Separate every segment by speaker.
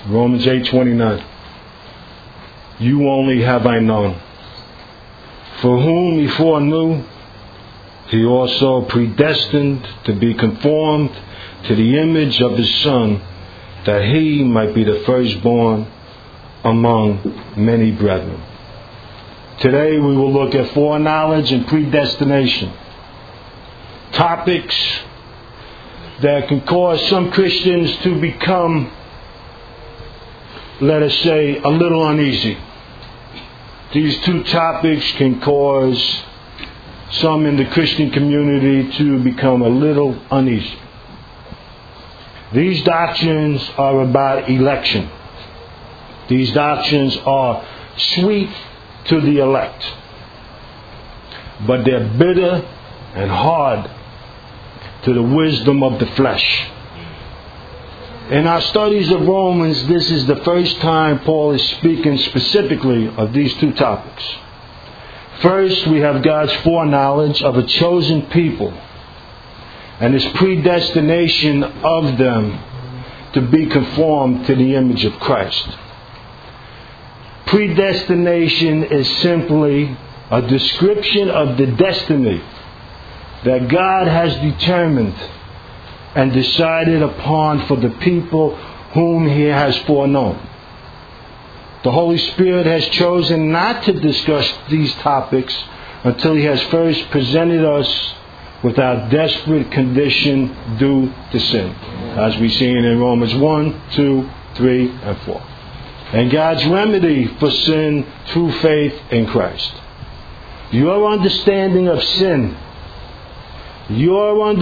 Speaker 1: Romans 8:29. You only have I known. For whom he foreknew, he also predestined to be conformed to the image of his Son, that he might be the firstborn among many brethren. Today we will look at foreknowledge and predestination. Topics that can cause some Christians to become, let us say, a little uneasy. These two topics can cause some in the Christian community to become a little uneasy. These doctrines are about election. These doctrines are sweet to the elect, but they're bitter and hard to the wisdom of the flesh. In our studies of Romans, this is the first time Paul is speaking specifically of these two topics. First, we have God's foreknowledge of a chosen people and His predestination of them to be conformed to the image of Christ. Predestination is simply a description of the destiny that God has determined and decided upon for the people whom He has foreknown. The Holy Spirit has chosen not to discuss these topics until He has first presented us with our desperate condition due to sin, as we've seen in Romans 1, 2, 3, and 4. And God's remedy for sin through faith in Christ. Your understanding of sin, of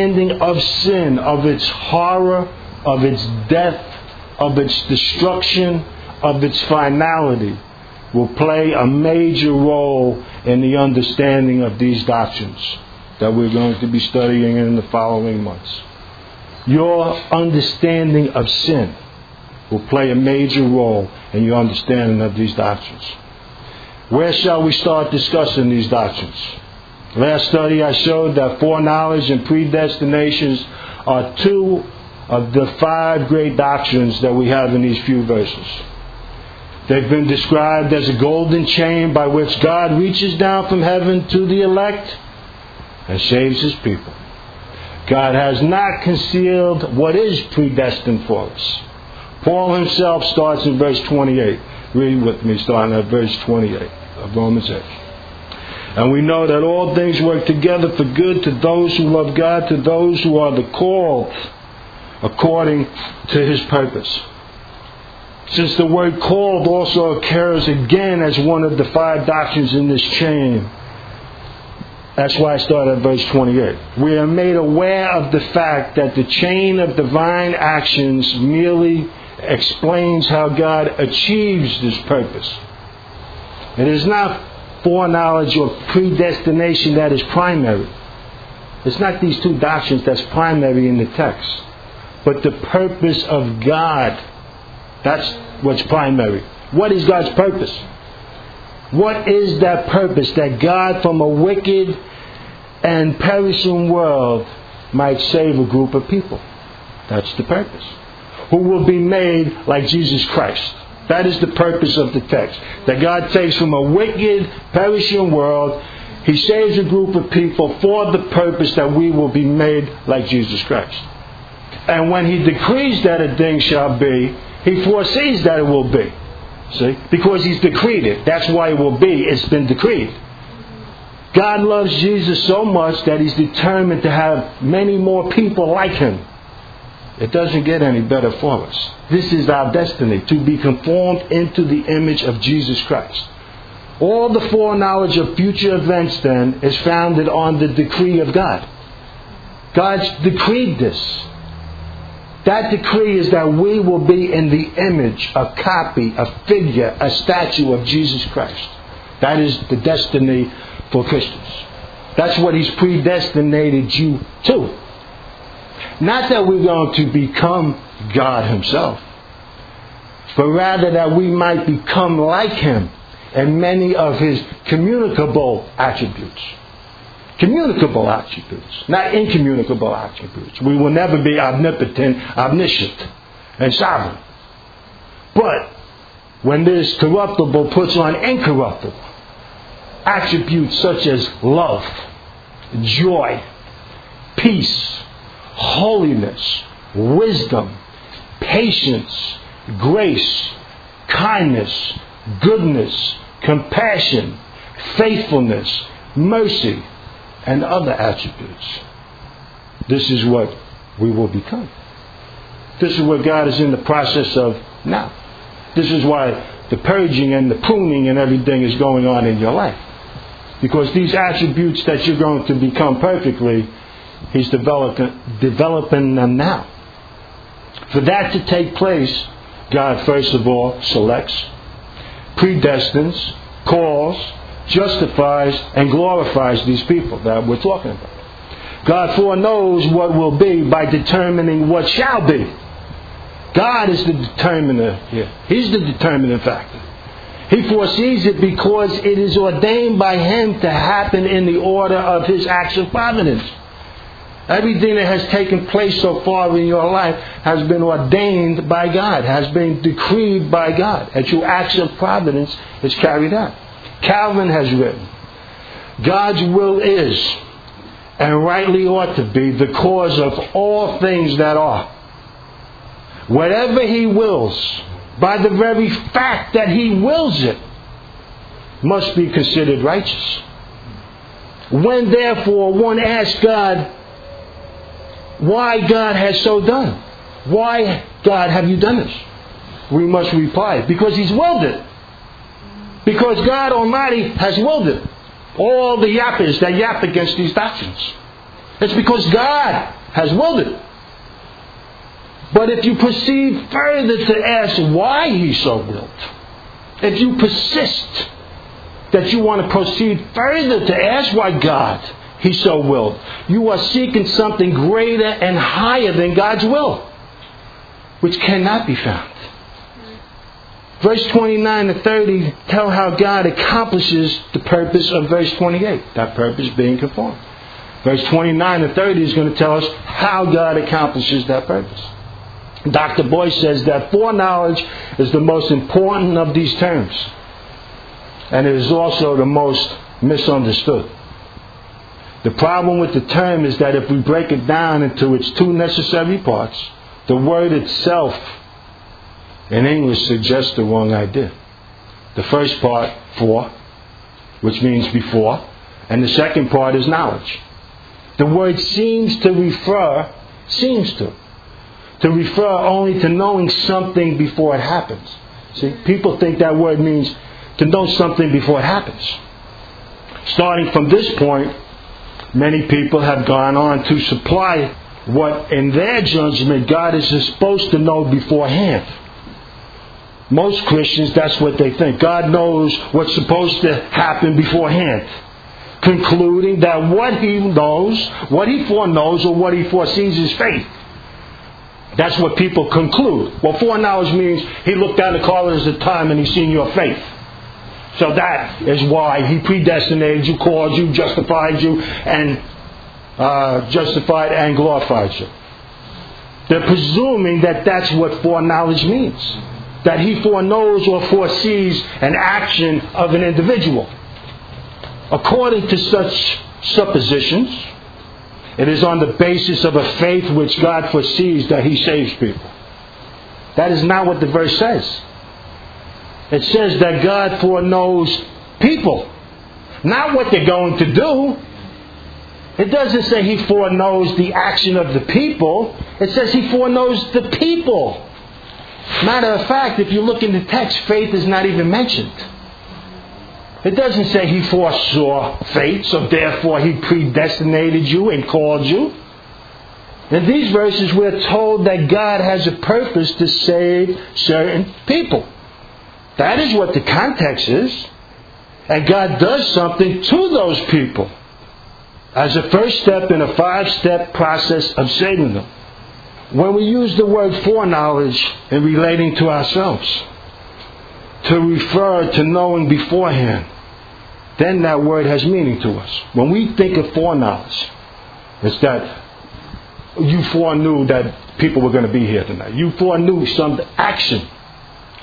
Speaker 1: its horror, of its death, of its destruction, of its finality, will play a major role in the understanding of these doctrines that we're going to be studying in the following months. Your understanding of sin will play a major role in your understanding of these doctrines. Where shall we start discussing these doctrines? Last study I showed that foreknowledge and predestinations are two of the 5 great doctrines that we have in these few verses. They've been described as a golden chain by which God reaches down from heaven to the elect and saves His people. God has not concealed what is predestined for us. Paul himself starts in verse 28. Read with me, starting at verse 28 of Romans 8. And we know that all things work together for good to those who love God, to those who are the called according to His purpose. Since the word called also occurs again as one of the 5 doctrines in this chain, that's why I started at verse 28. We are made aware of the fact that the chain of divine actions merely explains how God achieves this purpose. It is not foreknowledge or predestination that is primary. It's not these two doctrines that's primary in the text, but the purpose of God. That's what's primary. What is God's purpose? What is that purpose? That God from a wicked and perishing world might save a group of people. That's the purpose. Who will be made like Jesus Christ. That is the purpose of the text. That God takes from a wicked, perishing world, He saves a group of people for the purpose that we will be made like Jesus Christ. And when He decrees that a thing shall be, He foresees that it will be. See? Because He's decreed it. That's why it will be. It's been decreed. God loves Jesus so much that He's determined to have many more people like Him. It doesn't get any better for us. This is our destiny, to be conformed into the image of Jesus Christ. All the foreknowledge of future events then is founded on the decree of God. God's decreed this. That decree is that we will be in the image, a copy, a figure, a statue of Jesus Christ. That is the destiny for Christians. That's what He's predestinated you to. Not that we're going to become God Himself, but rather that we might become like Him in many of His communicable attributes. Communicable attributes, not incommunicable attributes. We will never be omnipotent, omniscient, and sovereign. But when this corruptible puts on incorruptible, attributes such as love, joy, peace, holiness, wisdom, patience, grace, kindness, goodness, compassion, faithfulness, mercy, and other attributes. This is what we will become. This is what God is in the process of now. This is why the purging and the pruning and everything is going on in your life. Because these attributes that you're going to become perfectly, He's developing them now. For that to take place, God first of all selects, predestines, calls, justifies, and glorifies these people that we're talking about. God foreknows what will be by determining what shall be. God is the determiner here. He's the determining factor. He foresees it because it is ordained by Him to happen in the order of His acts of providence. Everything that has taken place so far in your life has been ordained by God, has been decreed by God. And through acts of providence, it's carried out. Calvin has written, God's will is, and rightly ought to be, the cause of all things that are. Whatever He wills, by the very fact that He wills it, must be considered righteous. When therefore one asks God, why God has so done? Why, God, have you done this? We must reply, because He's willed it. Because God Almighty has willed it. All the yappers that yap against these doctrines. It's because God has willed it. But if you proceed further to ask why He so willed, if you persist that you want to proceed further to ask why God He so willed, you are seeking something greater and higher than God's will, which cannot be found. Verse 29 to 30 tell how God accomplishes the purpose of verse 28, that purpose being conformed. Verse 29 to 30 is going to tell us how God accomplishes that purpose. Dr. Boyce says that foreknowledge is the most important of these terms, and it is also the most misunderstood. The problem with the term is that if we break it down into its two necessary parts, the word itself in English suggests the wrong idea. The first part, fore, which means before, and the second part is knowledge. The word seems to refer only to knowing something before it happens. See, people think that word means to know something before it happens. Starting from this point, many people have gone on to supply what, in their judgment, God is supposed to know beforehand. Most Christians, that's what they think. God knows what's supposed to happen beforehand, concluding that what He knows, what He foreknows, or what He foresees is faith. That's what people conclude. Well, foreknowledge means He looked down the corridors of time and He's seen your faith. So that is why He predestinated you, called you, justified you, and glorified you. They're presuming that that's what foreknowledge means. That He foreknows or foresees an action of an individual. According to such suppositions, it is on the basis of a faith which God foresees that He saves people. That is not what the verse says. It says that God foreknows people, not what they're going to do. It doesn't say He foreknows the action of the people. It says He foreknows the people. Matter of fact, if you look in the text, faith is not even mentioned. It doesn't say He foresaw fate, so therefore He predestinated you and called you. In these verses, we're told that God has a purpose to save certain people. That is what the context is. And God does something to those people as a first step in a 5-step process of saving them. When we use the word foreknowledge in relating to ourselves, to refer to knowing beforehand, then that word has meaning to us. When we think of foreknowledge, it's that you foreknew that people were going to be here tonight. You foreknew some action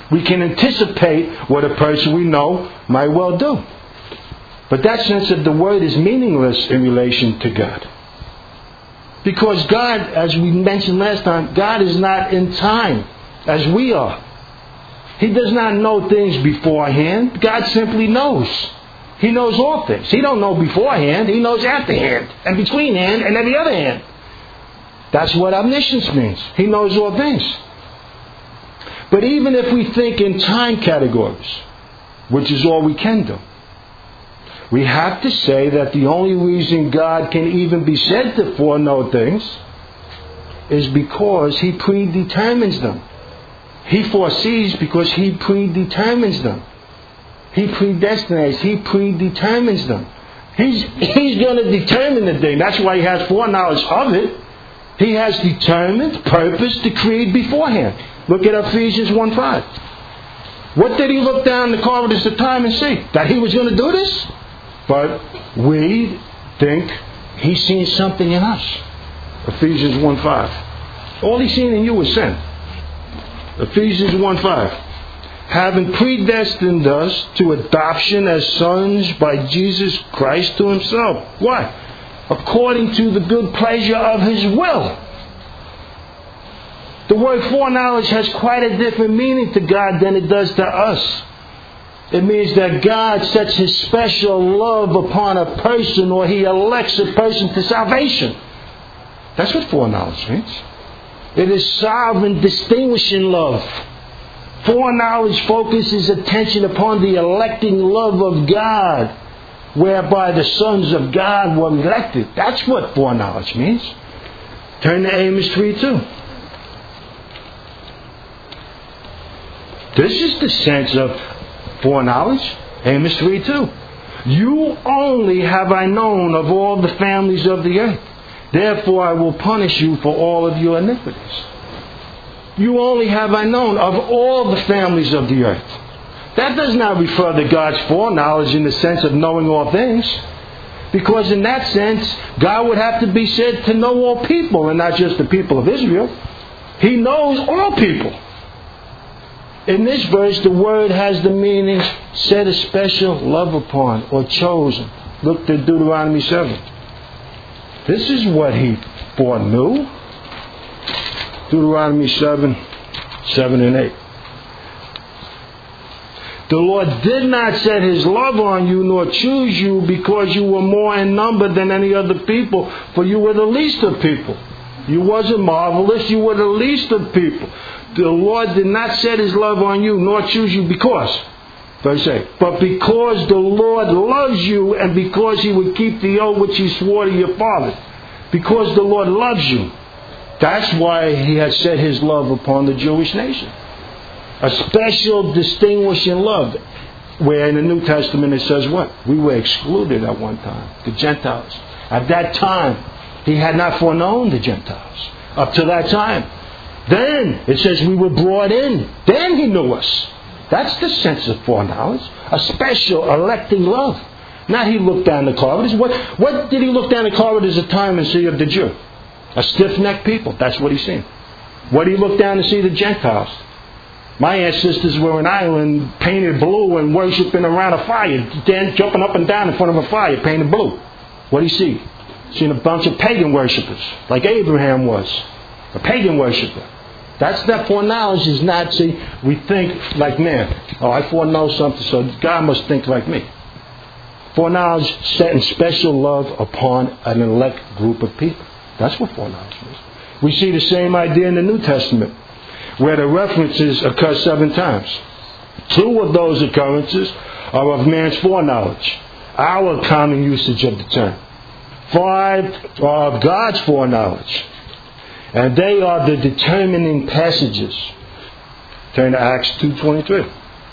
Speaker 1: We can anticipate what a person we know might well do. But that sense of the word is meaningless in relation to God. Because God, as we mentioned last time, God is not in time as we are. He does not know things beforehand. God simply knows. He knows all things. He don't know beforehand. He knows afterhand and betweenhand and every other hand. That's what omniscience means. He knows all things. But even if we think in time categories, which is all we can do, we have to say that the only reason God can even be said to foreknow things is because He predetermines them. He foresees because He predetermines them. He predestinates. He predetermines them. He's going to determine the thing. That's why He has foreknowledge of it. He has determined purpose to create beforehand. Look at Ephesians 1:5. What did He look down the corridors of time and see? That He was going to do this? But we think He's seen something in us. Ephesians 1:5. All He's seen in you is sin. Ephesians 1:5. Having predestined us to adoption as sons by Jesus Christ to Himself. Why? According to the good pleasure of His will. The word foreknowledge has quite a different meaning to God than it does to us. It means that God sets His special love upon a person, or He elects a person to salvation. That's what foreknowledge means. It is sovereign, distinguishing love. Foreknowledge focuses attention upon the electing love of God, whereby the sons of God were elected. That's what foreknowledge means. Turn to Amos 3:2. This is the sense of foreknowledge. Amos 3:2. You only have I known of all the families of the earth. Therefore I will punish you for all of your iniquities. You only have I known of all the families of the earth. That does not refer to God's foreknowledge in the sense of knowing all things. Because in that sense, God would have to be said to know all people and not just the people of Israel. He knows all people. In this verse, the word has the meaning set a special love upon or chosen. Look to Deuteronomy 7. This is what He foreknew. Deuteronomy 7 and 8. The Lord did not set His love on you nor choose you because you were more in number than any other people, for you were the least of people. You wasn't marvelous, you were the least of people. The Lord did not set His love on you nor choose you because, verse 8, but because the Lord loves you and because He would keep the oath which He swore to your fathers. Because the Lord loves you. That's why He has set His love upon the Jewish nation. A special distinguishing love. Where in the New Testament it says what? We were excluded at one time. The Gentiles. At that time, He had not foreknown the Gentiles. Up to that time. Then it says we were brought in. Then He knew us. That's the sense of foreknowledge. A special electing love. Not He looked down the corridors. What did He look down the corridors of time and see of the Jew? A stiff-necked people. That's what He's seen. What did He look down to see the Gentiles? My ancestors were in Ireland painted blue and worshiping around a fire, jumping up and down in front of a fire painted blue. What did He see? Seen a bunch of pagan worshippers, like Abraham was, a pagan worshipper. That foreknowledge is not, see, we think like man. Oh, I foreknow something, so God must think like me. Foreknowledge setting special love upon an elect group of people. That's what foreknowledge means. We see the same idea in the New Testament, where the references occur 7 times. 2 of those occurrences are of man's foreknowledge, our common usage of the term. 5 are of God's foreknowledge, and they are the determining passages. Turn to Acts 2:23.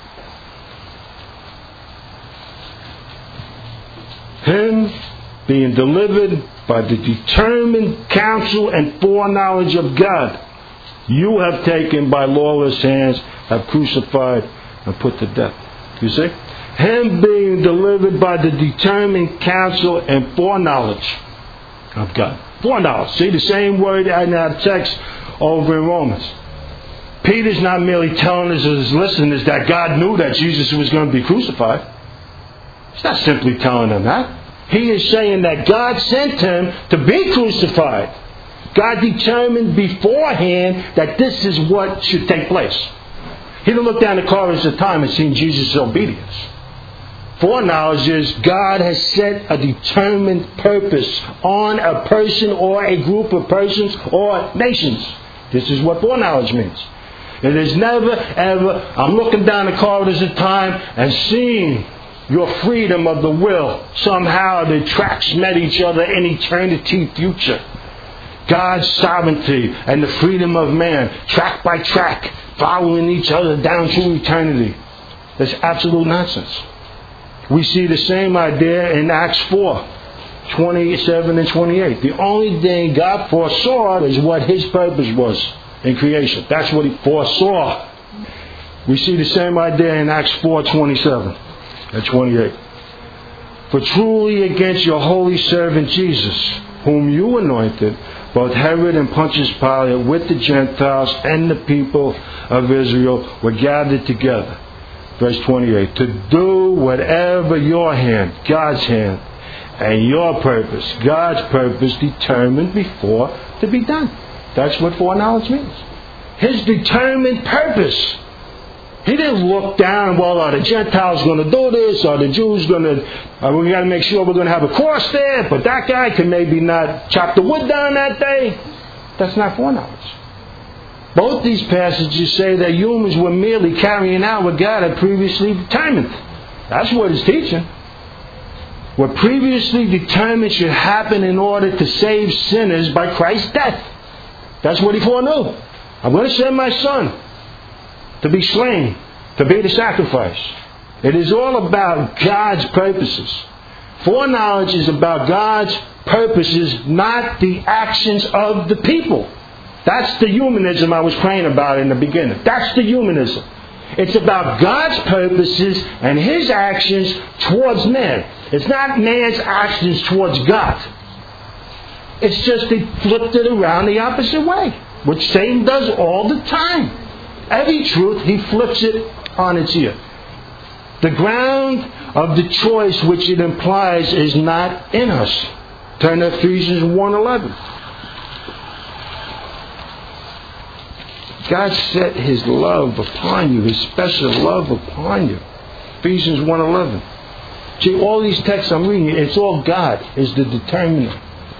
Speaker 1: Him being delivered by the determined counsel and foreknowledge of God, you have taken by lawless hands, have crucified and put to death. You see? Him being delivered by the determined counsel and foreknowledge of God. Foreknowledge. See the same word in our text over in Romans. Peter's not merely telling his listeners that God knew that Jesus was going to be crucified. He's not simply telling them that. He is saying that God sent him to be crucified. God determined beforehand that this is what should take place. He didn't look down the corridors of time and see Jesus' obedience. Foreknowledge is God has set a determined purpose on a person or a group of persons or nations. This is what foreknowledge means. It is never, ever, I'm looking down the corridors of time and seeing your freedom of the will. Somehow the tracks met each other in eternity future. God's sovereignty and the freedom of man, track by track, following each other down through eternity. That's absolute nonsense. We see the same idea in Acts 4, 27 and 28. The only thing God foresaw is what His purpose was in creation. That's what He foresaw. We see the same idea in Acts 4, 27 and 28. For truly against your holy servant Jesus, whom you anointed, both Herod and Pontius Pilate with the Gentiles and the people of Israel were gathered together. Verse 28. To do whatever your hand, God's hand, and your purpose, God's purpose, determined before to be done. That's what foreknowledge means. His determined purpose. He didn't look down, well, are the Gentiles going to do this? Are the Jews going to, we got to make sure we're going to have a cross there, but that guy can maybe not chop the wood down that day. That's not foreknowledge. Both these passages say that humans were merely carrying out what God had previously determined. That's what it's teaching. What previously determined should happen in order to save sinners by Christ's death. That's what He foreknew. I'm going to send my Son to be slain, to be the sacrifice. It is all about God's purposes. Foreknowledge is about God's purposes, not the actions of the people. That's the humanism I was praying about in the beginning. That's the humanism. It's about God's purposes and His actions towards man. It's not man's actions towards God. It's just they flipped it around the opposite way, which Satan does all the time. Every truth, he flips it on its ear. The ground of the choice which it implies is not in us. Turn to Ephesians 1:11. God set His love upon you, His special love upon you. Ephesians 1:11. See, all these texts I'm reading, it's all God is the determiner.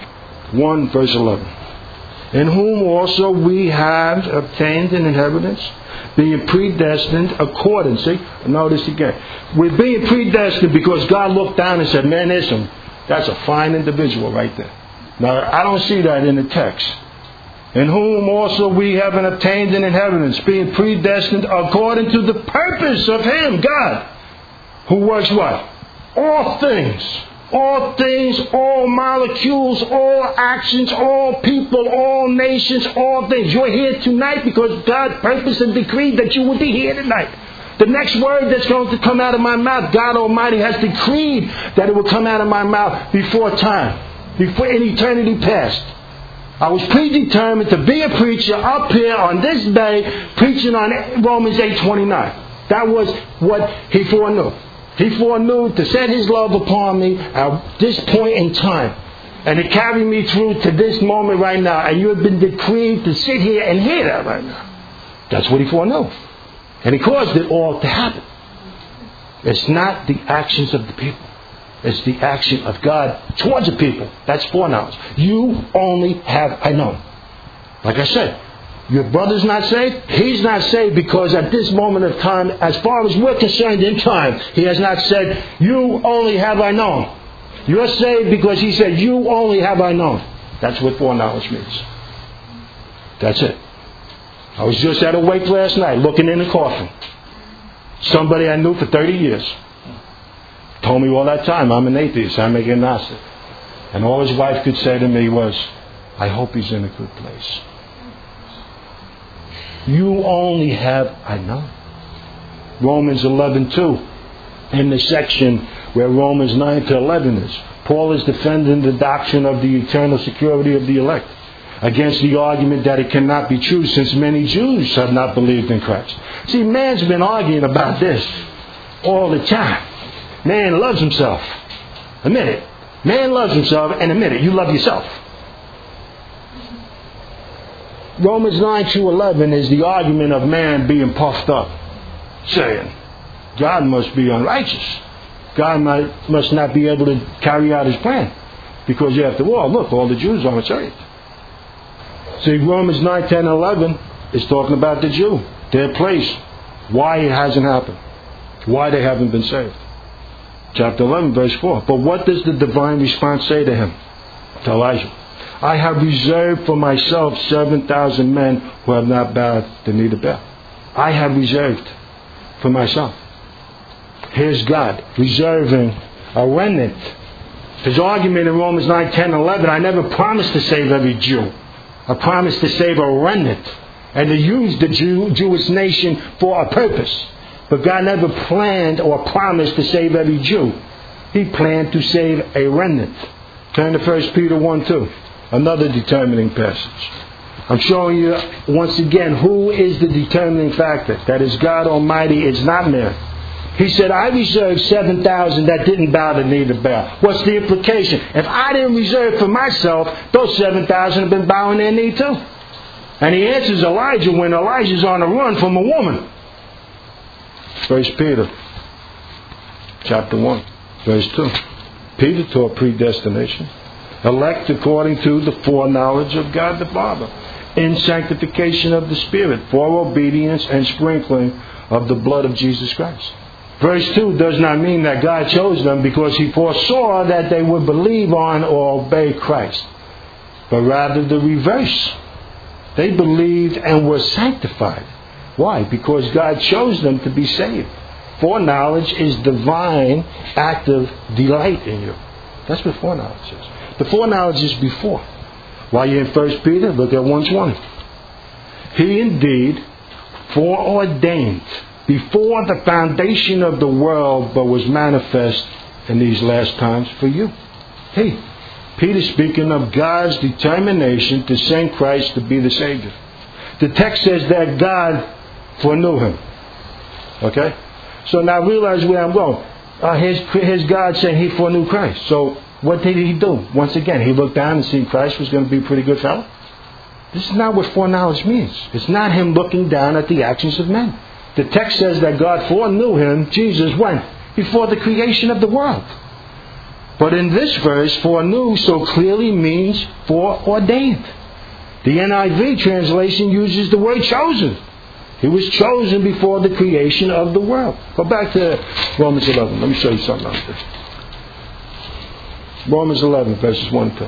Speaker 1: 1 verse 11. In whom also we have obtained an inheritance, being predestined according. See, notice again. We're being predestined because God looked down and said, man, that's a fine individual right there. Now, I don't see that in the text. In whom also we have obtained an inheritance, being predestined according to the purpose of Him, God, who works what? All things. All things, all molecules, all actions, all people, all nations, all things. You're here tonight because God purposed and decreed that you would be here tonight. The next word that's going to come out of my mouth, God Almighty has decreed that it will come out of my mouth before time, before in eternity past. I was predetermined to be a preacher up here on this day, preaching on Romans 8:29. That was what He foreknew. He foreknew to set His love upon me at this point in time. And to carry me through to this moment right now. And you have been decreed to sit here and hear that right now. That's what He foreknew. And He caused it all to happen. It's not the actions of the people. It's the action of God towards the people. That's foreknowledge. You only have I known. Like I said, your brother's not saved. He's not saved because at this moment of time, as far as we're concerned in time, He has not said, you only have I known. You're saved because He said, you only have I known. That's what foreknowledge means. That's it. I was just at a wake last night looking in the coffin. Somebody I knew for 30 years. Told me all that time, I'm an atheist, I'm agnostic. And all his wife could say to me was, I hope he's in a good place. You only have I know. Romans 11:2, in the section where Romans 9 to 11 is. Paul is defending the doctrine of the eternal security of the elect. against the argument that it cannot be true since many Jews have not believed in Christ. See, man's been arguing about this all the time. Man loves himself. Admit it. Man loves himself, and admit it, you love yourself. Romans 9:2-11 is the argument of man being puffed up, saying, God must be unrighteous. God must not be able to carry out his plan. Because after all, look, all the Jews aren't saved. See, Romans 9, 10, 11 is talking about the Jew, their place, why it hasn't happened, why they haven't been saved. Chapter 11, verse 4. But what does the divine response say to him? To Elijah. I have reserved for myself 7,000 men who have not bowed the knee to Baal. I have reserved for myself. Here's God reserving a remnant. His argument in Romans 9, 10, 11, I never promised to save every Jew. I promised to save a remnant and to use the Jewish nation for a purpose. But God never planned or promised to save every Jew. He planned to save a remnant. Turn to 1 Peter 1:2, another determining passage. I'm showing you once again who is the determining factor. That is God Almighty. It's not man. He said, I reserved 7,000 that didn't bow the knee to Baal. What's the implication? If I didn't reserve for myself, those 7,000 have been bowing their knee too. And he answers Elijah when Elijah's on the run from a woman. 1 Peter chapter 1, verse 2. Peter taught predestination. Elect according to the foreknowledge of God the Father. In sanctification of the Spirit. For obedience and sprinkling of the blood of Jesus Christ. Verse 2 does not mean that God chose them because he foresaw that they would believe on or obey Christ. But rather the reverse. They believed and were sanctified. Why? Because God chose them to be saved. Foreknowledge is divine active delight in you. That's what foreknowledge is. The foreknowledge is before. While you're in 1 Peter, look at 1:20. He indeed foreordained before the foundation of the world, but was manifest in these last times for you. Hey, Peter's speaking of God's determination to send Christ to be the Savior. The text says that God foreknew him. Okay? So now realize where I'm going. Here's God saying he foreknew Christ. So what did he do? Once again, he looked down and seen Christ was going to be a pretty good fellow. This is not what foreknowledge means. It's not him looking down at the actions of men. The text says that God foreknew him, Jesus, when? Before the creation of the world. But in this verse, foreknew so clearly means foreordained. The NIV translation uses the word chosen. He was chosen before the creation of the world. Go back to Romans 11. Let me show you something out there. Romans 11, verses 1 and 2.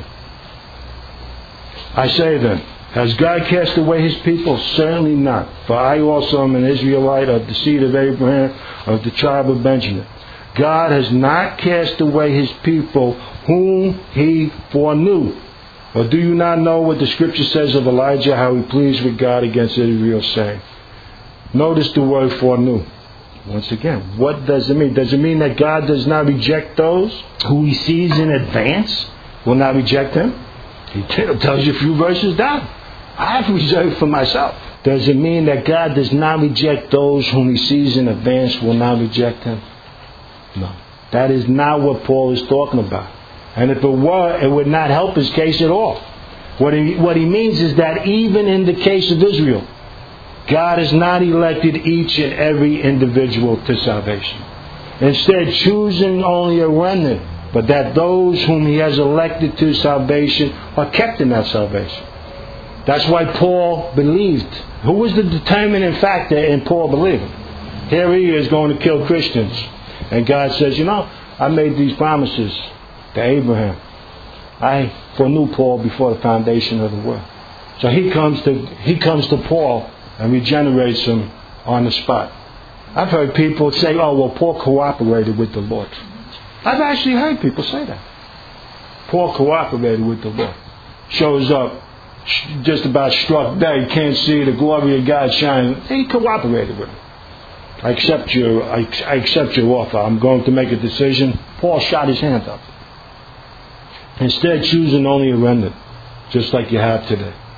Speaker 1: I say then, has God cast away his people? Certainly not. For I also am an Israelite of the seed of Abraham, of the tribe of Benjamin. God has not cast away his people whom he foreknew. Or do you not know what the scripture says of Elijah, how he pleads with God against Israel, saying? Notice the word foreknew. Once again, what does it mean? Does it mean that God does not reject those who he sees in advance? Will not reject him? He tells you a few verses down. I have reserved for myself. Does it mean that God does not reject those whom he sees in advance, will not reject him? No. That is not what Paul is talking about. And if it were, it would not help his case at all. What he means is that even in the case of Israel, God has not elected each and every individual to salvation. Instead, choosing only a remnant, but that those whom he has elected to salvation are kept in that salvation. That's why Paul believed. Who was the determining factor in Paul believing? Here he is going to kill Christians. And God says, I made these promises to Abraham. I foreknew Paul before the foundation of the world. So he comes to Paul and regenerates him on the spot. I've heard people say, Paul cooperated with the Lord. I've actually heard people say that. Paul cooperated with the Lord. Shows up just about struck dead, can't see the glory of God shining. He cooperated with him. I accept your offer. I'm going to make a decision. Paul shot his hand up. Instead, choosing only a remnant, just like you have today.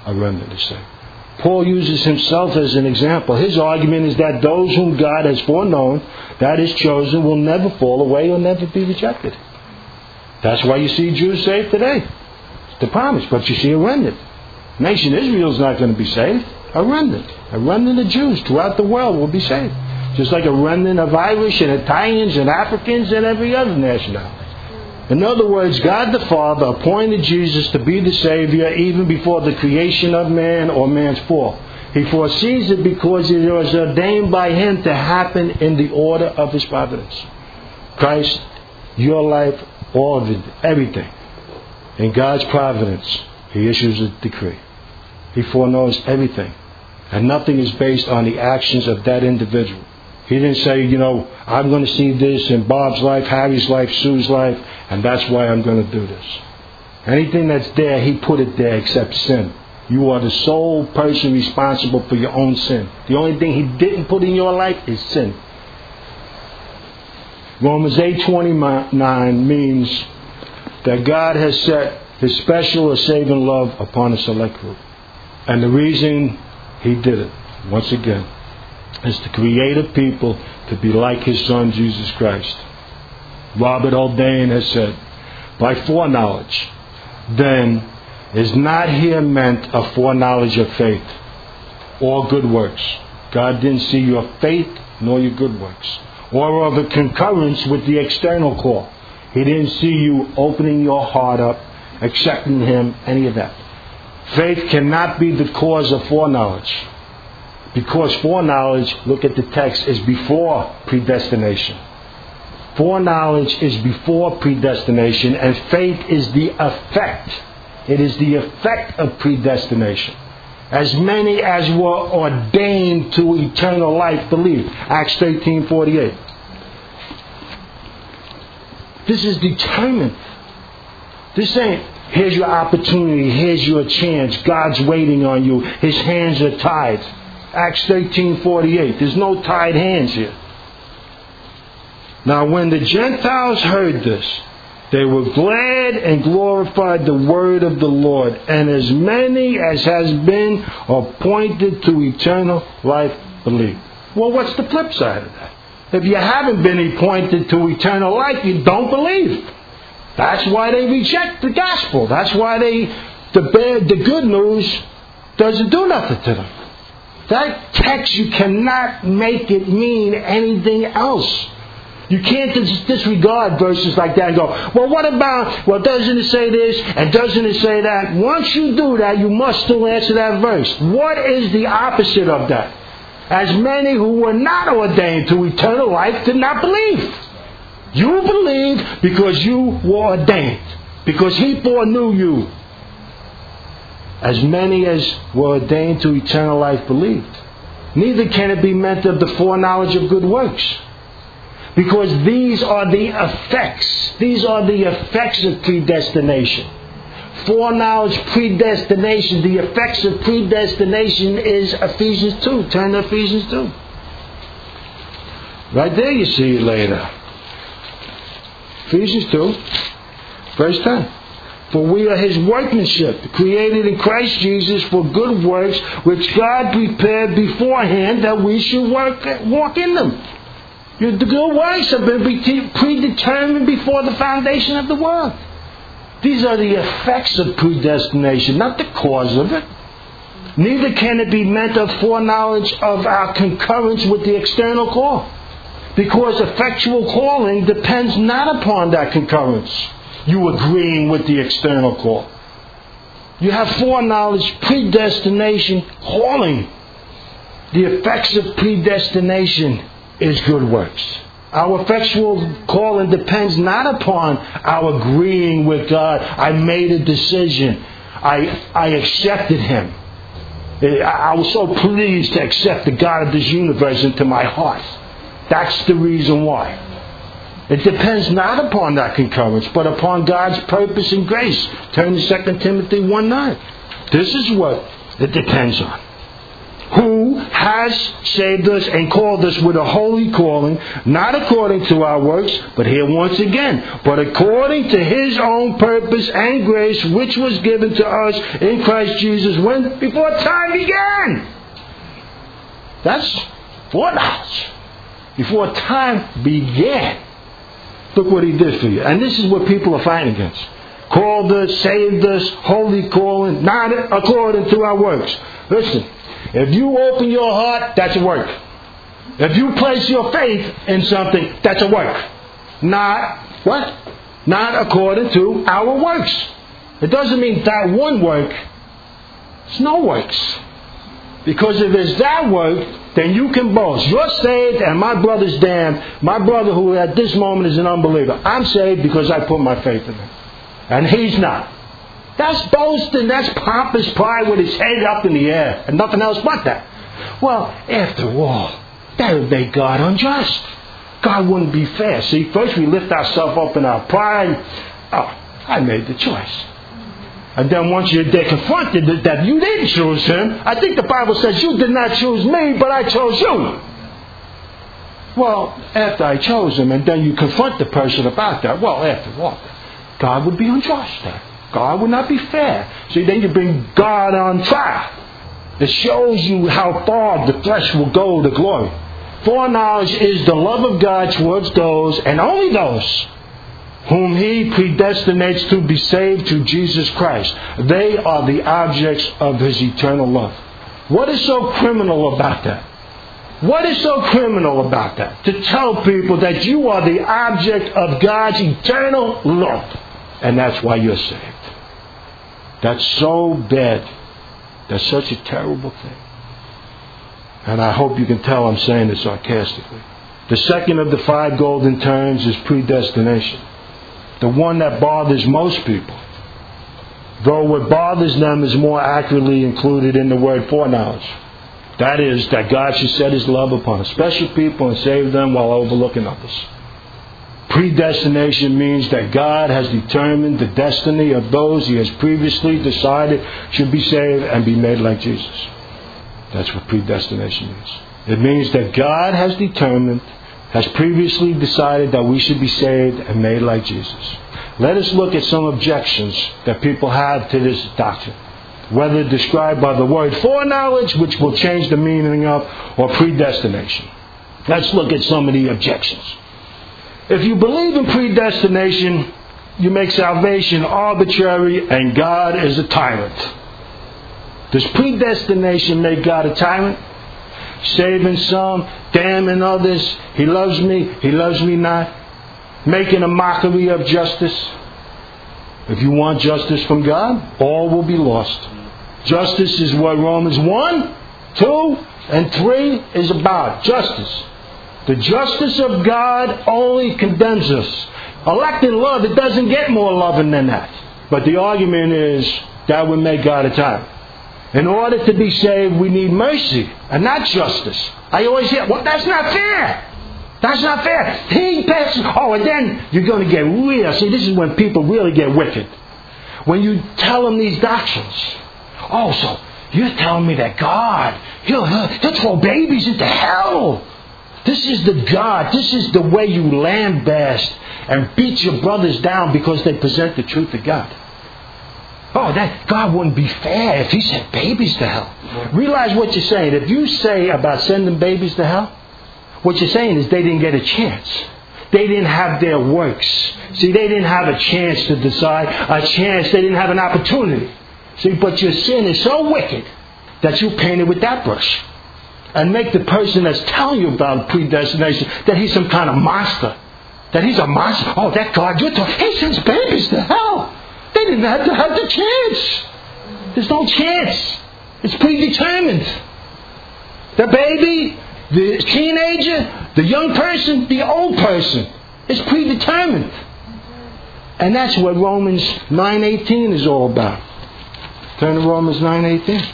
Speaker 1: a remnant is saved. Paul uses himself as an example. His argument is that those whom God has foreknown, that is chosen, will never fall away or never be rejected. That's why you see Jews saved today. It's the promise, but you see a remnant. Nation Israel is not going to be saved. A remnant of Jews throughout the world will be saved. Just like a remnant of Irish and Italians and Africans and every other nationality. In other words, God the Father appointed Jesus to be the Savior even before the creation of man or man's fall. He foresees it because it was ordained by Him to happen in the order of His providence. Christ, your life, all of it, everything. In God's providence, He issues a decree. He foreknows everything. And nothing is based on the actions of that individual. He didn't say, I'm going to see this in Bob's life, Harry's life, Sue's life, and that's why I'm going to do this. Anything that's there, He put it there except sin. You are the sole person responsible for your own sin. The only thing He didn't put in your life is sin. Romans 8:29 means that God has set His special or saving love upon a select group. And the reason He did it, once again, is to create a people to be like His Son, Jesus Christ. Robert Haldane has said, by foreknowledge, then, is not here meant a foreknowledge of faith or good works. God didn't see your faith nor your good works. Or of a concurrence with the external call. He didn't see you opening your heart up, accepting Him, any of that. Faith cannot be the cause of foreknowledge. Because foreknowledge, look at the text, is before predestination. Foreknowledge is before predestination, and faith is the effect. It is the effect of predestination. As many as were ordained to eternal life believe. Acts 13:48. This is determined. This ain't, here's your opportunity, here's your chance, God's waiting on you, His hands are tied. Acts 13:48. There's no tied hands here. Now when the Gentiles heard this, they were glad and glorified the word of the Lord, and as many as has been appointed to eternal life believed. Well, what's the flip side of that? If you haven't been appointed to eternal life, you don't believe. That's why they reject the gospel. That's why the good news doesn't do nothing to them. That text, you cannot make it mean anything else. You can't just disregard verses like that and go, well, what about, well, doesn't it say this and doesn't it say that? Once you do that, you must still answer that verse. What is the opposite of that? As many who were not ordained to eternal life did not believe. You believed because you were ordained, because He foreknew you. As many as were ordained to eternal life believed. Neither can it be meant of the foreknowledge of good works. Because these are the effects. These are the effects of predestination. Foreknowledge, predestination. The effects of predestination is Ephesians 2. Turn to Ephesians 2. Right there you see it later. Ephesians 2, verse 10. For we are His workmanship, created in Christ Jesus for good works, which God prepared beforehand that we should walk in them. The good works have been predetermined before the foundation of the world. These are the effects of predestination, not the cause of it. Neither can it be meant of foreknowledge of our concurrence with the external call. Because effectual calling depends not upon that concurrence. You agreeing with the external call. You have foreknowledge, predestination, calling. The effects of predestination is good works. Our effectual calling depends not upon our agreeing with God. I made a decision. I accepted Him. I was so pleased to accept the God of this universe into my heart. That's the reason why. It depends not upon that concurrence, but upon God's purpose and grace. Turn to 2 Timothy 1:9. This is what it depends on. who has saved us and called us with a holy calling, not according to our works, but here once again, but according to His own purpose and grace, which was given to us in Christ Jesus when? Before time began. That's foreknowledge. Before time began. Look what He did for you. And this is what people are fighting against. Called us, saved us, holy calling, not according to our works. Listen, if you open your heart, that's a work. If you place your faith in something, that's a work. Not what? Not according to our works. It doesn't mean that one work. It's no works. Because if it's that work, then you can boast. You're saved and my brother's damned. My brother who at this moment is an unbeliever. I'm saved because I put my faith in him. And he's not. That's boasting. That's pompous pride with his head up in the air. And nothing else but that. Well, after all, that would make God unjust. God wouldn't be fair. See, first we lift ourselves up in our pride. Oh, I made the choice. And then once they're confronted that you didn't choose him, I think the Bible says you did not choose me, but I chose you. Well, after I chose him, and then you confront the person about that, well, after all, God would be unjust then. God would not be fair. See, then you bring God on trial. It shows you how far the flesh will go to glory. Foreknowledge is the love of God towards those, and only those, whom He predestinates to be saved through Jesus Christ. They are the objects of His eternal love. What is so criminal about that? What is so criminal about that? To tell people that you are the object of God's eternal love. And that's why you're saved. That's so bad. That's such a terrible thing. And I hope you can tell I'm saying it sarcastically. The second of the 5 golden terms is predestination. The one that bothers most people. Though what bothers them is more accurately included in the word foreknowledge. That is, that God should set His love upon a special people and save them while overlooking others. Predestination means that God has determined the destiny of those He has previously decided should be saved and be made like Jesus. That's what predestination means. It means that God has previously decided that we should be saved and made like Jesus. Let us look at some objections that people have to this doctrine, whether described by the word foreknowledge, which will change the meaning of, or predestination. Let's look at some of the objections. If you believe in predestination, you make salvation arbitrary and God is a tyrant. Does predestination make God a tyrant? Saving some, damning others. He loves me not. Making a mockery of justice. If you want justice from God, all will be lost. Justice is what Romans 1, 2, and 3 is about. Justice. The justice of God only condemns us. Elect in love, it doesn't get more loving than that. But the argument is that would make God a tyrant. In order to be saved, we need mercy and not justice. I always hear, well, that's not fair. That's not fair. He passes. Oh, and then you're going to get real. See, this is when people really get wicked. When you tell them these doctrines. Oh, so you're telling me that God, he'll throw babies into hell. This is the God. This is the way you lambaste and beat your brothers down because they present the truth of God. Oh, that God wouldn't be fair if He sent babies to hell. Realize what you're saying. If you say about sending babies to hell, what you're saying is they didn't get a chance. They didn't have their works. See, they didn't have a chance to decide. They didn't have an opportunity. See, but your sin is so wicked that you paint it with that brush. And make the person that's telling you about predestination that he's some kind of monster. That he's a monster. Oh, that God you're talking, He sends babies to hell. They didn't have to have the chance. There's no chance. It's predetermined. The baby, the teenager, the young person, the old person. It's predetermined. And that's what Romans 9:18 is all about. Turn to Romans 9:18.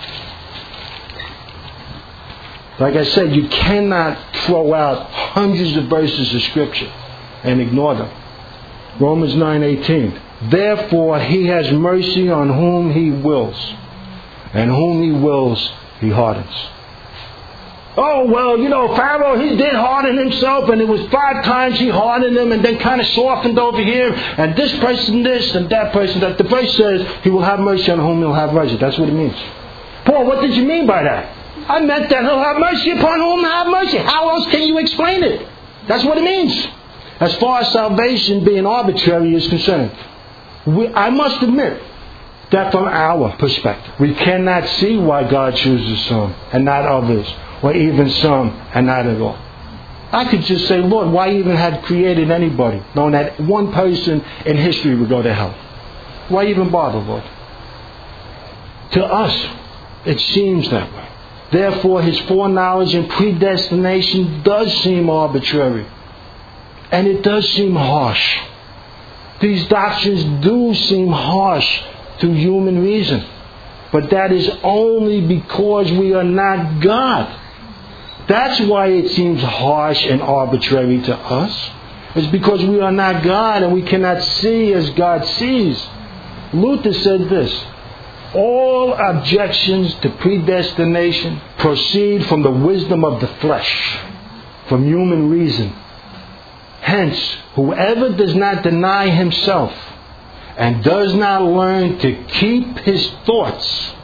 Speaker 1: Like I said, you cannot throw out hundreds of verses of Scripture and ignore them. Romans 9:18. Therefore He has mercy on whom He wills, and whom He wills He hardens. Oh, well, Pharaoh, he did harden himself, and it was 5 times he hardened him and then kind of softened over here, and this person this and that person that. The verse says he will have mercy on whom he'll have mercy. That's what it means. Paul, what did you mean by that? I meant that he'll have mercy upon whom he'll have mercy. How else can you explain it? That's what it means. As far as salvation being arbitrary is concerned, I must admit that from our perspective, we cannot see why God chooses some and not others, or even some and not at all. I could just say, Lord, why even have created anybody, knowing that one person in history would go to hell? Why even bother, Lord? To us, it seems that way. Therefore, His foreknowledge and predestination does seem arbitrary. And it does seem harsh. These doctrines do seem harsh to human reason. But that is only because we are not God. That's why it seems harsh and arbitrary to us. It's because we are not God and we cannot see as God sees. Luther said this: all objections to predestination proceed from the wisdom of the flesh, from human reason. Hence, whoever does not deny himself and does not learn to keep his thoughts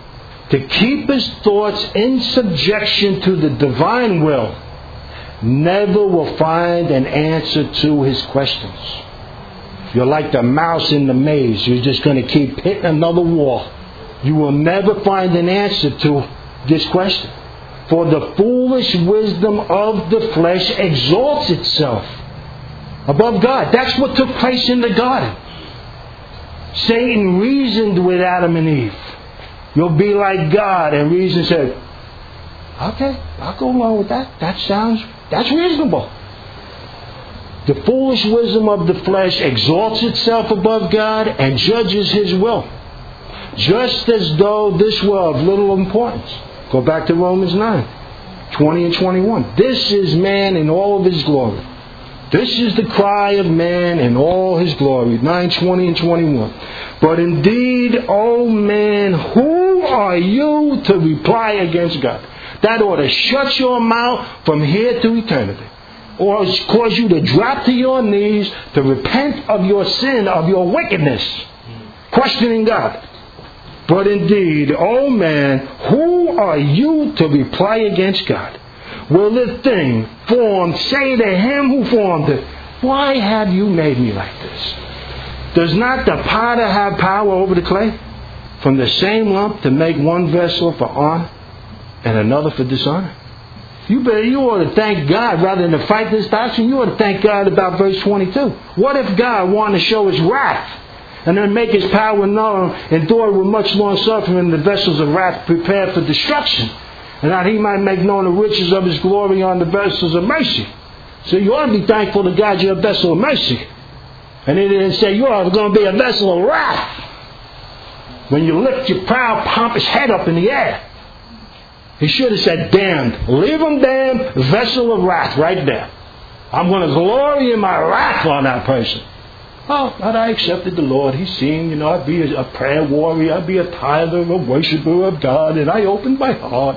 Speaker 1: in subjection to the divine will, never will find an answer to his questions. You're like the mouse in the maze. You're just going to keep hitting another wall. You will never find an answer to this question. For the foolish wisdom of the flesh exalts itself above God. That's what took place in the garden. Satan reasoned with Adam and Eve. You'll be like God. And reason said, okay, I'll go along with that. That's reasonable. The foolish wisdom of the flesh exalts itself above God and judges His will, just as though this were of little importance. Go back to Romans 9, 20 and 21. This is man in all of his glory. This is the cry of man in all his glory. 9, 20 and 21. But indeed, O man, who are you to reply against God? That ought to shut your mouth from here to eternity. Or cause you to drop to your knees to repent of your sin, of your wickedness, questioning God. But indeed, O man, who are you to reply against God? Will the thing formed say to him who formed it, why have you made me like this? Does not the potter have power over the clay? From the same lump to make one vessel for honor and another for dishonor? You ought to thank God rather than to fight this doctrine. You ought to thank God about verse 22. What if God wanted to show His wrath and then make His power known, endure with much long suffering the vessels of wrath prepared for destruction, and that He might make known the riches of His glory on the vessels of mercy? So you ought to be thankful to God you're a vessel of mercy. And He didn't say you're going to be a vessel of wrath when you lift your proud, pompous head up in the air. He should have said, damned. Leave them damned, vessel of wrath, right there. I'm going to glory in my wrath on that person. Oh, but I accepted the Lord. He's seen, I'd be a prayer warrior. I'd be a tither, a worshiper of God. And I opened my heart.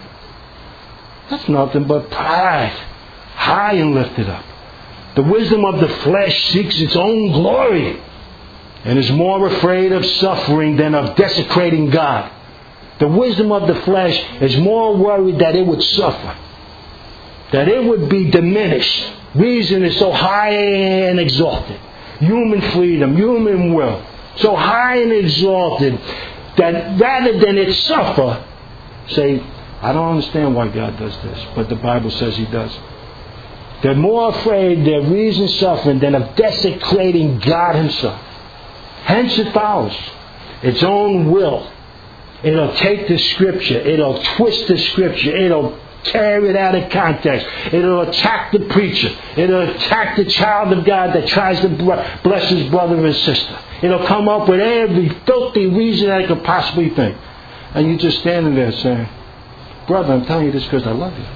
Speaker 1: That's nothing but pride, high and lifted up. The wisdom of the flesh seeks its own glory and is more afraid of suffering than of desecrating God. The wisdom of the flesh is more worried that it would suffer, that it would be diminished. Reason is so high and exalted. Human freedom, human will, so high and exalted that rather than it suffer, say, I don't understand why God does this, but the Bible says He does. They're more afraid their reason suffering than of desecrating God Himself. Hence it follows its own will. It'll take the Scripture. It'll twist the Scripture. It'll tear it out of context. It'll attack the preacher. It'll attack the child of God that tries to bless his brother and sister. It'll come up with every filthy reason I could possibly think. And you're just standing there saying, brother, I'm telling you this because I love you.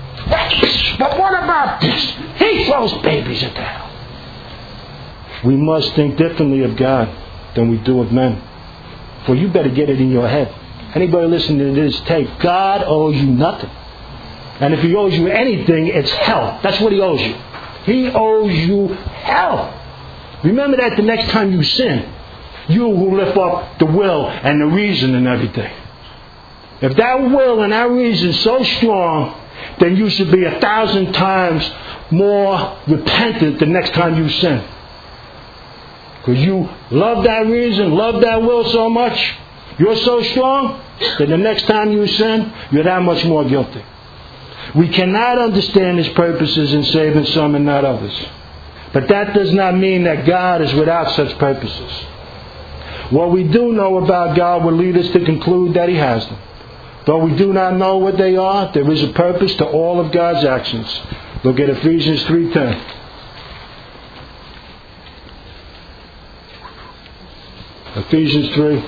Speaker 1: But what about this? He throws babies into hell. We must think differently of God than we do of men. For you better get it in your head. Anybody listening to this tape, God owes you nothing. And if he owes you anything, it's hell. That's what he owes you. He owes you hell. Remember that the next time you sin. You who lift up the will and the reason and everything. If that will and that reason is so strong, then you should be 1,000 times more repentant the next time you sin. Because you love that reason, love that will so much, you're so strong, that the next time you sin, you're that much more guilty. We cannot understand His purposes in saving some and not others. But that does not mean that God is without such purposes. What we do know about God will lead us to conclude that He has them. Though we do not know what they are, there is a purpose to all of God's actions. Look at Ephesians 3:10. Ephesians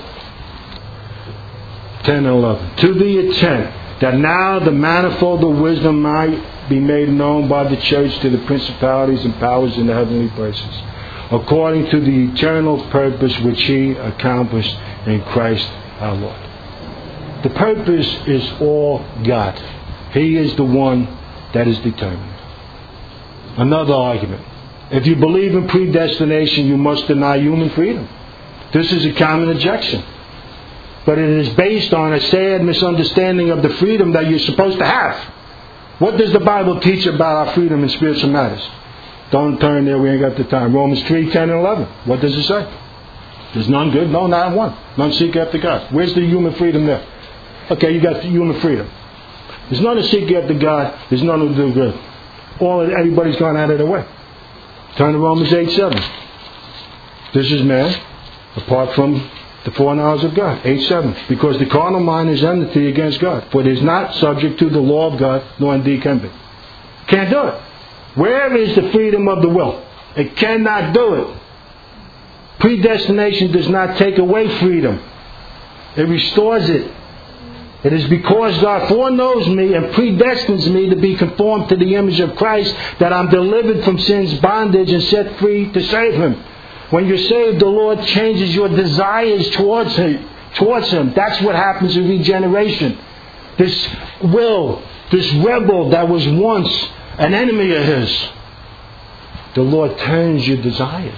Speaker 1: 3:10 and 11. To the intent that now the manifold of wisdom might be made known by the church to the principalities and powers in the heavenly places, according to the eternal purpose which He accomplished in Christ our Lord. The purpose is all God. He is the one that is determined. Another argument. If you believe in predestination, you must deny human freedom. This is a common objection. But it is based on a sad misunderstanding of the freedom that you're supposed to have. What does the Bible teach about our freedom in spiritual matters? Don't turn there, we ain't got the time. Romans 3:10 and 11. What does it say? There's none good, no, not one. None seek after God. Where's the human freedom there? Okay, you got the human freedom. There's none to seek after God. There's none who do good. Everybody's gone out of their way. Turn to Romans 8:7. This is man apart from the foreknowledge of God. 8:7. Because the carnal mind is enmity against God, for it is not subject to the law of God, nor indeed can be. Can't do it. Where is the freedom of the will? It cannot do it. Predestination does not take away freedom. It restores it. It is because God foreknows me and predestines me to be conformed to the image of Christ that I'm delivered from sin's bondage and set free to save Him. When you're saved, the Lord changes your desires towards Him. That's what happens in regeneration. This will, this rebel that was once an enemy of His, the Lord turns your desires.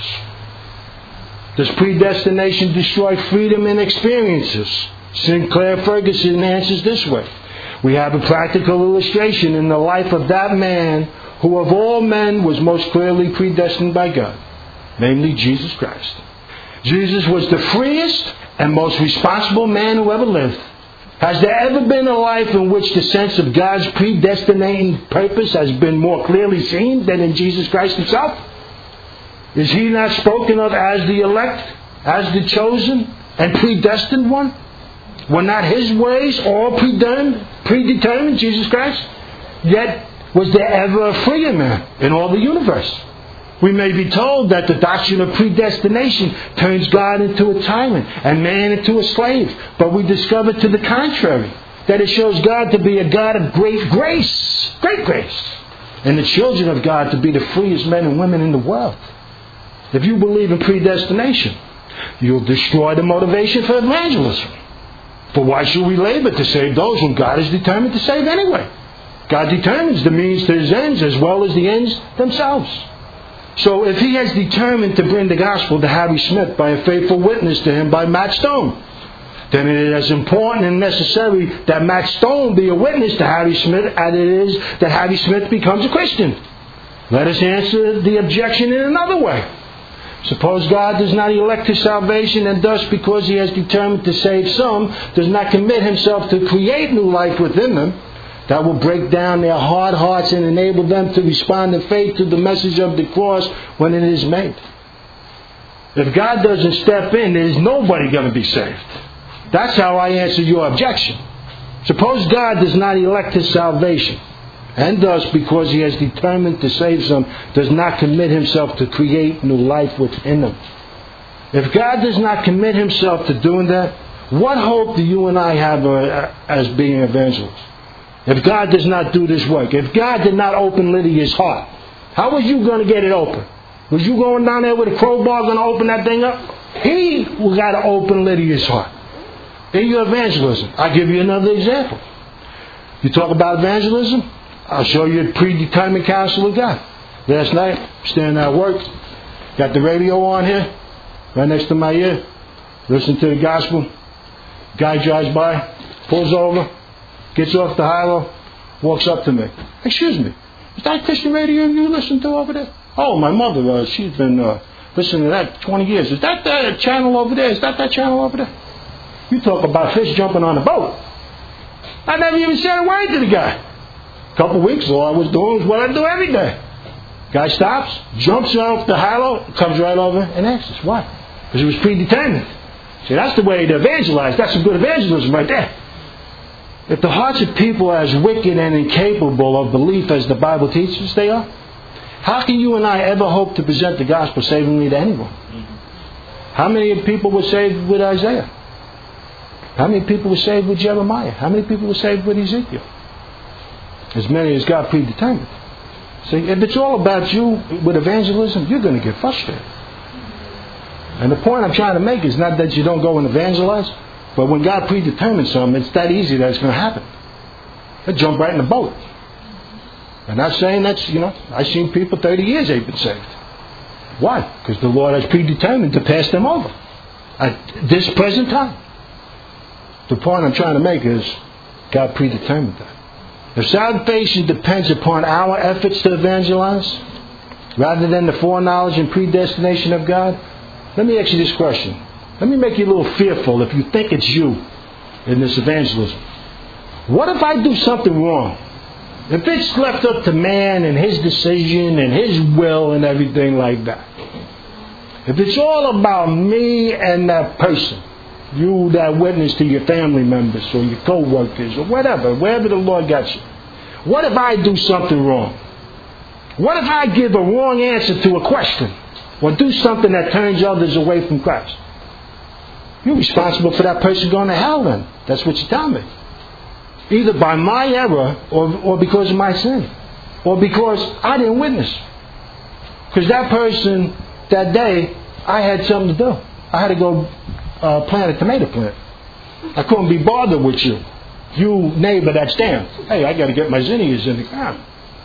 Speaker 1: Does predestination destroy freedom and experiences? Sinclair Ferguson answers this way. We have a practical illustration in the life of that man who of all men was most clearly predestined by God, namely Jesus Christ. Jesus was the freest and most responsible man who ever lived. Has there ever been a life in which the sense of God's predestinating purpose has been more clearly seen than in Jesus Christ Himself? Is He not spoken of as the elect, as the chosen and predestined one? Were not His ways all predetermined, Jesus Christ? Yet, was there ever a freer man in all the universe? We may be told that the doctrine of predestination turns God into a tyrant and man into a slave. But we discover to the contrary, that it shows God to be a God of great grace, and the children of God to be the freest men and women in the world. If you believe in predestination, you'll destroy the motivation for evangelism. For why should we labor to save those whom God is determined to save anyway? God determines the means to His ends as well as the ends themselves. So if He has determined to bring the gospel to Harry Smith by a faithful witness to him by Matt Stone, then it is as important and necessary that Matt Stone be a witness to Harry Smith as it is that Harry Smith becomes a Christian. Let us answer the objection in another way. Suppose God does not elect to salvation and thus, because He has determined to save some, does not commit Himself to create new life within them that will break down their hard hearts and enable them to respond in faith to the message of the cross when it is made. If God doesn't step in, there's nobody going to be saved. That's how I answer your objection. Suppose God does not elect His salvation, and thus, because He has determined to save some, does not commit Himself to create new life within them. If God does not commit Himself to doing that, what hope do you and I have as being evangelists? If God does not do this work, if God did not open Lydia's heart, how was you going to get it open? Was you going down there with a crowbar going to open that thing up? He got to open Lydia's heart. In your evangelism, I'll give you another example. You talk about evangelism, I'll show you the predetermined counsel of God. Last night, standing at work, got the radio on here, right next to my ear, listen to the gospel. Guy drives by, pulls over, gets off the highway, walks up to me. Excuse me, is that Christian radio you listen to over there? Oh, my mother, she's been listening to that 20 years. Is that the channel over there? Is that channel over there? You talk about fish jumping on a boat. I never even said a word to the guy. A couple of weeks, all I was doing was what I do every day. Guy stops, jumps off the highway, comes right over and asks us. Why? Because it was predetermined. See, that's the way to evangelize. That's some good evangelism right there. If the hearts of people are as wicked and incapable of belief as the Bible teaches they are, how can you and I ever hope to present the gospel savingly to anyone? How many people were saved with Isaiah? How many people were saved with Jeremiah? How many people were saved with Ezekiel? As many as God predetermined. See, if it's all about you with evangelism, you're going to get frustrated. And the point I'm trying to make is not that you don't go and evangelize, but when God predetermines something, it's that easy that it's going to happen. They jump right in the boat. I'm not saying that's, I've seen people 30 years they've been saved. Why? Because the Lord has predetermined to pass them over at this present time. The point I'm trying to make is God predetermined that. If salvation depends upon our efforts to evangelize, rather than the foreknowledge and predestination of God, let me ask you this question. Let me make you a little fearful if you think it's you in this evangelism. What if I do something wrong? If it's left up to man and his decision and his will and everything like that. If it's all about me and that person, you that witness to your family members or your co-workers or whatever, wherever the Lord got you. What if I do something wrong? What if I give a wrong answer to a question or do something that turns others away from Christ? You're responsible for that person going to hell then. That's what you tell me. Either by my error or because of my sin. Or because I didn't witness. Because that person, that day, I had something to do. I had to go plant a tomato plant. I couldn't be bothered with you. You neighbor that's down. Hey, I got to get my zinnias in the ground.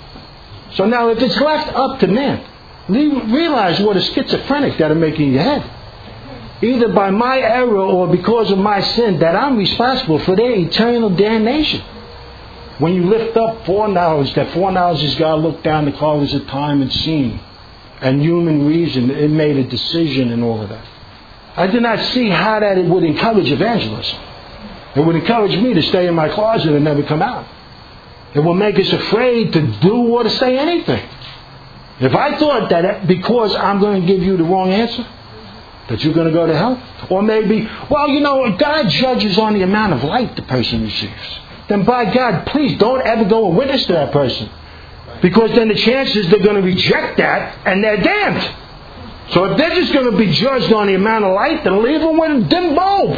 Speaker 1: So now if it's left up to man, realize what a schizophrenic that'll make in your head. Either by my error or because of my sin, that I'm responsible for their eternal damnation. When you lift up foreknowledge, that foreknowledge is God looked down the corridors of time and seen. And human reason, it made a decision and all of that. I did not see how that it would encourage evangelism. It would encourage me to stay in my closet and never come out. It will make us afraid to do or to say anything. If I thought that because I'm going to give you the wrong answer, that you're going to go to hell? Or maybe, God judges on the amount of light the person receives. Then by God, please don't ever go and witness to that person. Because then the chances they're going to reject that and they're damned. So if they're just going to be judged on the amount of light, then leave them with a dim bulb.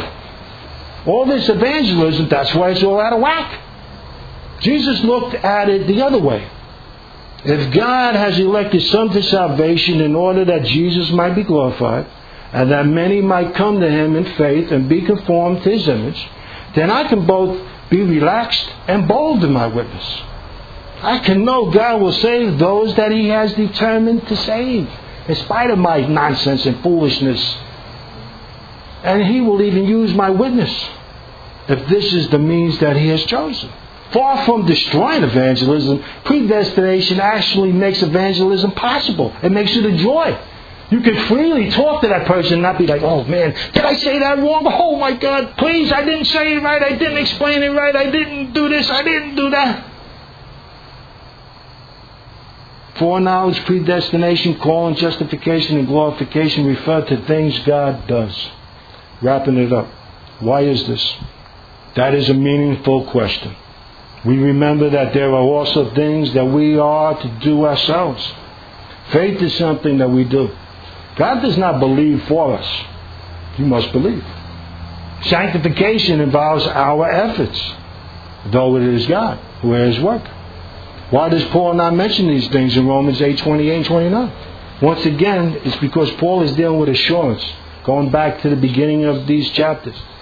Speaker 1: All this evangelism, that's why it's all out of whack. Jesus looked at it the other way. If God has elected some to salvation in order that Jesus might be glorified, and that many might come to Him in faith and be conformed to His image, then I can both be relaxed and bold in my witness. I can know God will save those that He has determined to save, in spite of my nonsense and foolishness. And He will even use my witness, if this is the means that He has chosen. Far from destroying evangelism, predestination actually makes evangelism possible. It makes it a joy. You can freely talk to that person and not be like, oh man, did I say that wrong? Oh my God, please, I didn't say it right. I didn't explain it right. I didn't do this. I didn't do that. Foreknowledge, predestination, calling, justification, and glorification refer to things God does. Wrapping it up. Why is this? That is a meaningful question. We remember that there are also things that we are to do ourselves. Faith is something that we do. God does not believe for us. You must believe. Sanctification involves our efforts, though it is God who has work. Why does Paul not mention these things in Romans 8:28 and 29? Once again, it's because Paul is dealing with assurance, going back to the beginning of these chapters.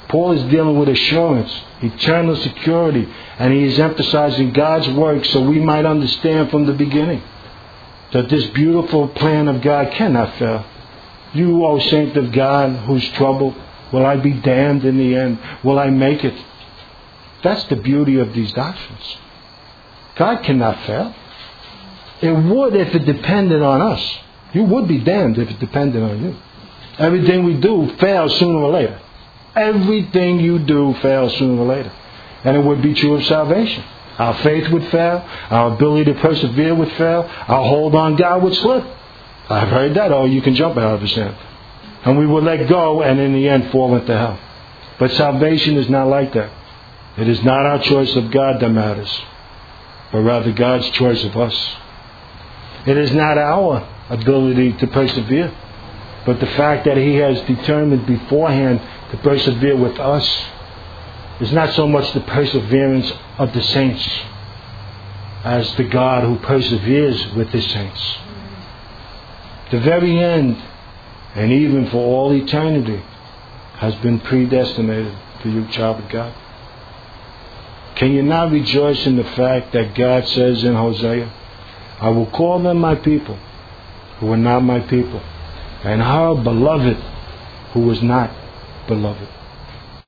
Speaker 1: Paul is dealing with assurance, eternal security, and he is emphasizing God's work so we might understand from the beginning that this beautiful plan of God cannot fail. You, O saint of God, who's troubled, will I be damned in the end? Will I make it? That's the beauty of these doctrines. God cannot fail. It would if it depended on us. You would be damned if it depended on you. Everything we do fails sooner or later. Everything you do fails sooner or later. And it would be true of salvation. Our faith would fail. Our ability to persevere would fail. Our hold on God would slip. I've heard that. Oh, you can jump out of his hand. And we would let go and in the end fall into hell. But salvation is not like that. It is not our choice of God that matters, but rather God's choice of us. It is not our ability to persevere, but the fact that he has determined beforehand to persevere with us. Is not so much the perseverance of the saints as the God who perseveres with his saints. The very end, and even for all eternity, has been predestinated for you, child of God. Can you not rejoice in the fact that God says in Hosea, I will call them my people who are not my people, and her beloved who was not beloved.